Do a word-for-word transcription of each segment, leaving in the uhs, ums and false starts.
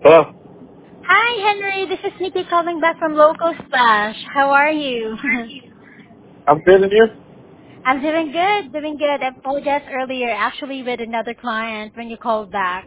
Hello. Hi, Henry. This is Nikki calling back from Local Splash. How are you? I'm good in here. I'm doing good, doing good. I apologized earlier, actually with another client when you called back.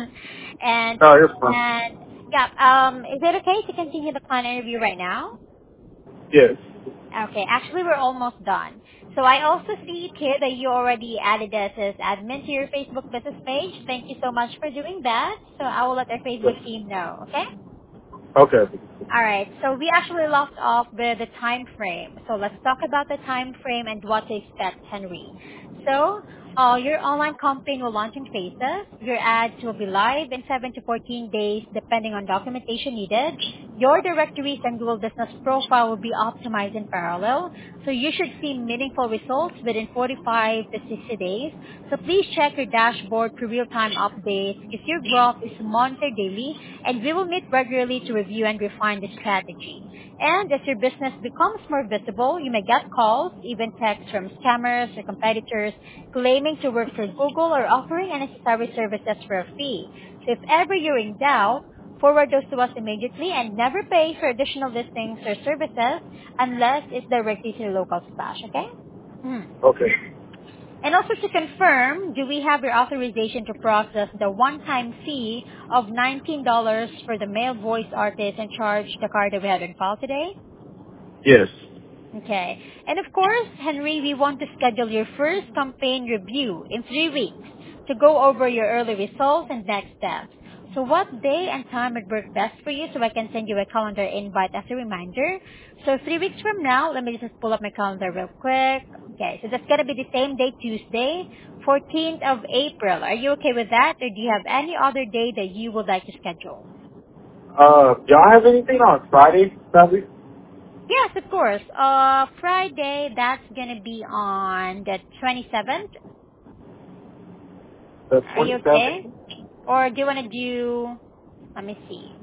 and Oh, you're fine. and yeah, um, is it okay to continue the client interview right now? Yes. Okay, actually we're almost done. So I also see it here that you already added us as admin to your Facebook business page. Thank you so much for doing that. So I will let our Facebook team know. Okay. Okay. All right. So we actually left off with the time frame. So let's talk about the time frame and what to expect, Henry. So uh, your online campaign will launch in phases. Your ads will be live in seven to fourteen days, depending on documentation needed. Your directories and Google Business Profile will be optimized in parallel. So you should see meaningful results within forty-five to sixty days. So please check your dashboard for real-time updates because your growth is monitored daily, and we will meet regularly to review and refine the strategy. And as your business becomes more visible, you may get calls, even texts from scammers or competitors claiming to work for Google or offering unnecessary services for a fee. So if ever you're in doubt, forward those to us immediately and never pay for additional listings or services unless it's directly to the local splash, okay? Hmm. Okay. And also to confirm, do we have your authorization to process the one-time fee of nineteen dollars for the male voice artist and charge the card that we have in file today? Yes. Okay. And of course, Henry, we want to schedule your first campaign review in three weeks to go over your early results and next steps. So what day and time would work best for you so I can send you a calendar invite as a reminder? So three weeks from now, let me just pull up my calendar real quick. Okay, so that's going to be the same day, Tuesday, fourteenth of April. Are you okay with that, or do you have any other day that you would like to schedule? Uh, y'all have anything on Friday, probably? Yes, of course. Uh, Friday, that's gonna be on the twenty-seventh. The Are you okay? twenty-seventh? Or do you wanna do, let me see.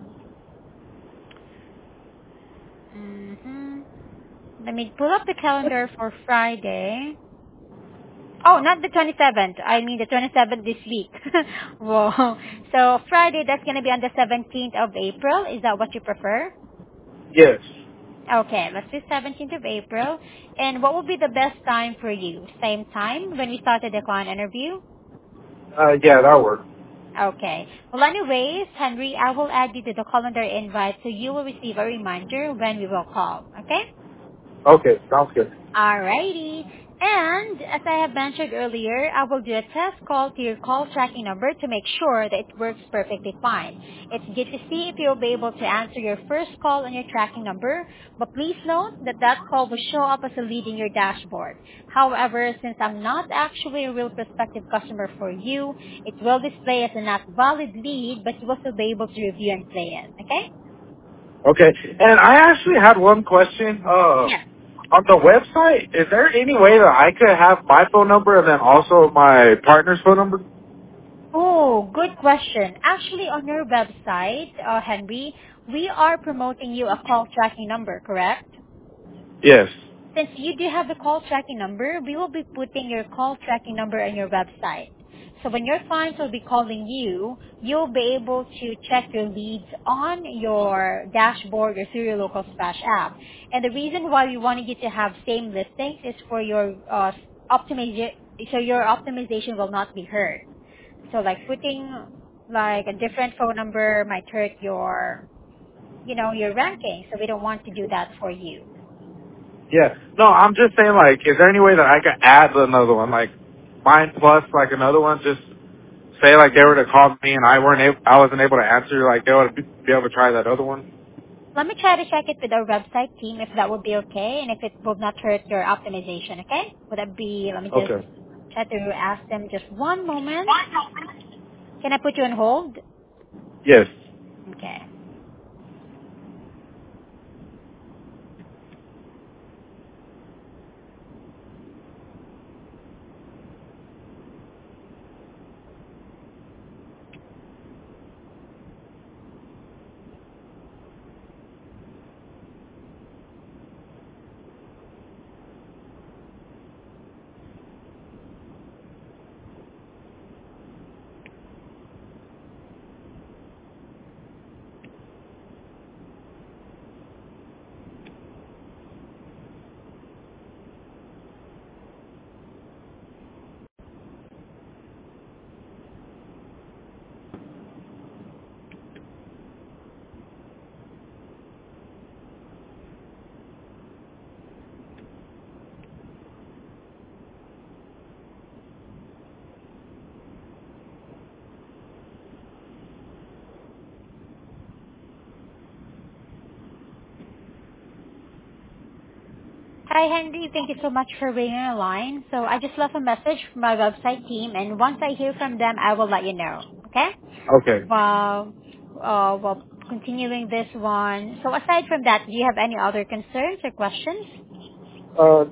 Mm-hmm. Let me pull up the calendar for Friday. Oh, not the twenty-seventh. I mean the twenty-seventh this week. Whoa. So Friday, that's gonna be on the seventeenth of April. Is that what you prefer? Yes. Okay, let's do seventeenth of April. And what would be the best time for you? Same time when we started the client interview? Uh, yeah, that'll work. Okay. Well, anyways, Henry, I will add you to the calendar invite so you will receive a reminder when we will call. Okay? Okay, sounds good. Alrighty. And as I have mentioned earlier, I will do a test call to your call tracking number to make sure that it works perfectly fine. It's good to see if you'll be able to answer your first call on your tracking number, but please note that that call will show up as a lead in your dashboard. However, since I'm not actually a real prospective customer for you, it will display as a not valid lead, but you will still be able to review and play it. Okay? Okay, and I actually had one question. Uh, Yes. on the website, is there any way that I could have my phone number and then also my partner's phone number? Oh, good question. Actually, on your website, uh, Henry, we are promoting you a call tracking number, correct? Yes. Since you do have the call tracking number, we will be putting your call tracking number on your website. So when your clients will be calling you, you'll be able to check your leads on your dashboard or through your local splash app. And the reason why we wanted you to have same listings is for your uh, optimization, so your optimization will not be hurt. So like putting like a different phone number might hurt your, you know, your ranking. So we don't want to do that for you. Yeah. No, I'm just saying, like, is there any way that I could add another one, like, mine plus, like, another one, just say like they were to call me and I weren't able, I wasn't able to answer, like they would be be able to try that other one. Let me try to check it with our website team if that would be okay and if it will not hurt your optimization, okay? Would that be, let me just Okay. try to ask them just one moment. Can I put you on hold? Yes. Okay. Hi, Henry. Thank you so much for being on the line. So I just left a message from my website team, and once I hear from them, I will let you know. Okay? Okay. Well, uh, well, continuing this one. So aside from that, do you have any other concerns or questions? Uh,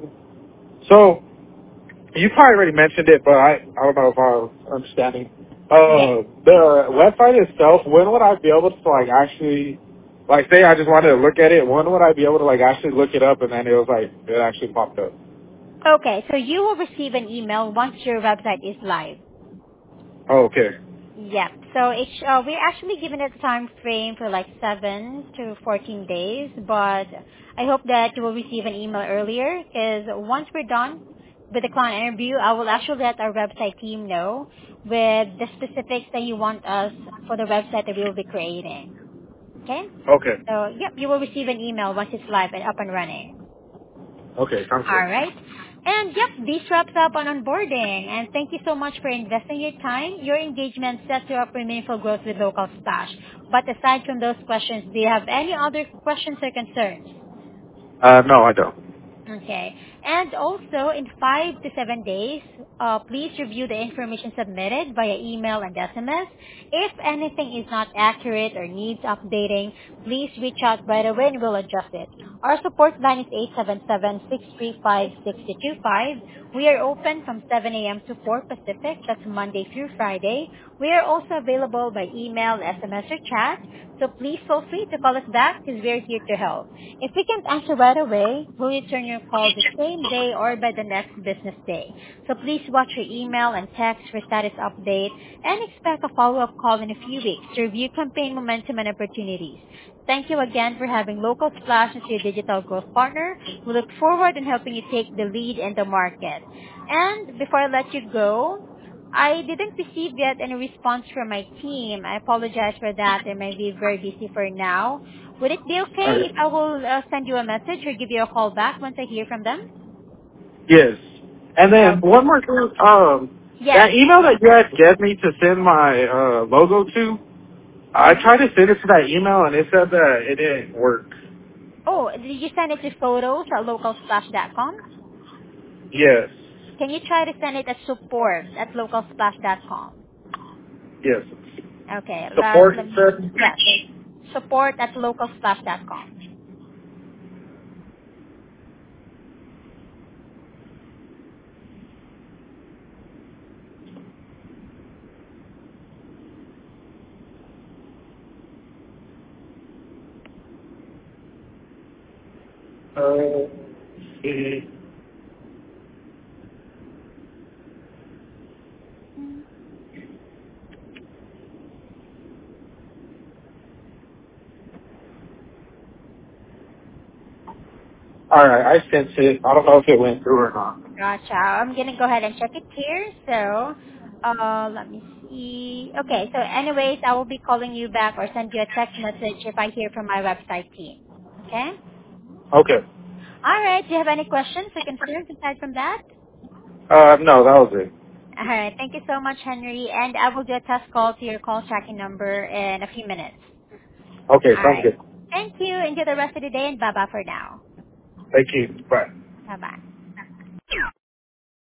so you probably already mentioned it, but I I don't know if I was understanding. Yes. Uh, the website itself. When would I be able to like actually, like, say I just wanted to look at it? When would I be able to like actually look it up and then it was like it actually popped up? Okay, so you will receive an email once your website is live. Oh, okay. Yep. So it's uh, we're actually given a time frame for like seven to fourteen days, but I hope that you will receive an email earlier because once we're done with the client interview, I will actually let our website team know with the specifics that you want us for the website that we will be creating. Okay? Okay. So yep, you will receive an email once it's live and up and running. Okay. Sounds All good. right. And yep, this wraps up on onboarding. And thank you so much for investing your time. Your engagement sets you up for meaningful growth with Local Splash. But aside from those questions, do you have any other questions or concerns? Uh, no, I don't. Okay. And also, in five to seven days, uh, please review the information submitted via email and S M S. If anything is not accurate or needs updating, please reach out right away and we'll adjust it. Our support line is eight seven seven, six three five, six two two five. We are open from seven a.m. to four Pacific. That's Monday through Friday. We are also available by email, S M S, or chat. So please feel free to call us back because we're here to help. If we can't answer right away, we'll return your call the same day or by the next business day. So please watch your email and text for status update and expect a follow-up call in a few weeks to review campaign momentum and opportunities. Thank you again for having Local Splash as your digital growth partner. We look forward in helping you take the lead in the market. And before I let you go, I didn't receive yet any response from my team. I apologize for that. They may be very busy for now. Would it be All okay right. if I will uh, send you a message or give you a call back once I hear from them? Yes. And Oh, then one more thing. Um, yes. that email that you had get me to send my uh, logo to, I hmm tried to send it to that email and it said that it didn't work. Oh, did you send it to photos at localsplash dot com? Yes. Can you try to send it at support at localsplash dot com? Yes. Okay, let, Support let me, said. yes, support at localsplash dot com. Uh, mhm. All right, I sent it. I don't know if it went through or not. Gotcha. I'm gonna go ahead and check it here. So, uh, let me see. Okay. So, anyways, I will be calling you back or send you a text message if I hear from my website team. Okay. Okay. All right. Do you have any questions or concerns aside from that? Uh, no, that was it. All right. Thank you so much, Henry. And I will do a test call to your call tracking number in a few minutes. Okay, All sounds right. good. Thank you. Enjoy the rest of the day and bye bye for now. Thank you. Bye. Bye bye.